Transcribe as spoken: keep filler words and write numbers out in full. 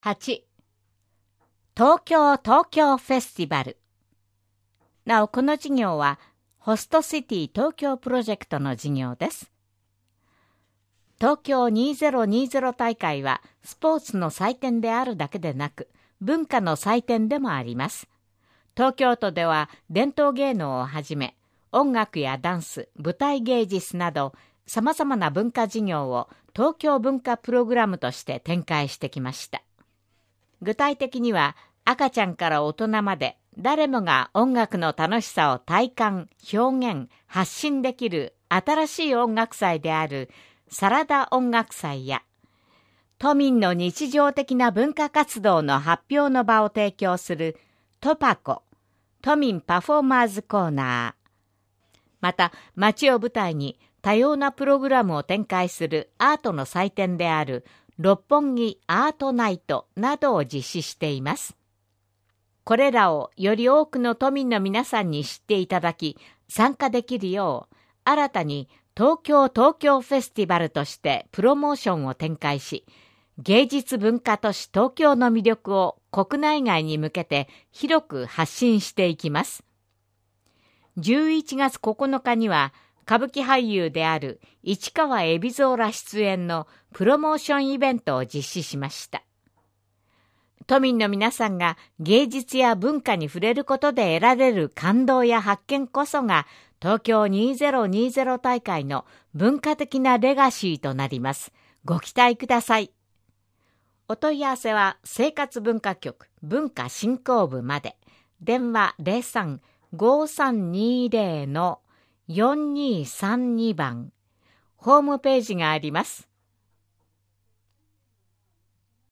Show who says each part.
Speaker 1: はち. 東京東京フェスティバル。なお、この事業はホストシティ東京プロジェクトの事業です。東京にせんにじゅう大会はスポーツの祭典であるだけでなく、文化の祭典でもあります。東京都では伝統芸能をはじめ、音楽やダンス、舞台芸術など、様々な文化事業を東京文化プログラムとして展開してきました。具体的には、赤ちゃんから大人まで誰もが音楽の楽しさを体感、表現、発信できる新しい音楽祭であるサラダ音楽祭や、都民の日常的な文化活動の発表の場を提供するトパコ、都民パフォーマーズコーナー、また街を舞台に多様なプログラムを展開するアートの祭典である六本木アートナイトなどを実施しています。これらをより多くの都民の皆さんに知っていただき、参加できるよう、新たに東京東京フェスティバルとしてプロモーションを展開し、芸術文化都市東京の魅力を国内外に向けて広く発信していきます。じゅういちがつここのかには、歌舞伎俳優である市川海老蔵ら出演のプロモーションイベントを実施しました。都民の皆さんが芸術や文化に触れることで得られる感動や発見こそが東京にせんにじゅう大会の文化的なレガシーとなります。ご期待ください。お問い合わせは生活文化局文化振興部まで。電話 ゼロさん ごさんにゼロ よんにさんに 番。ホームページがあります。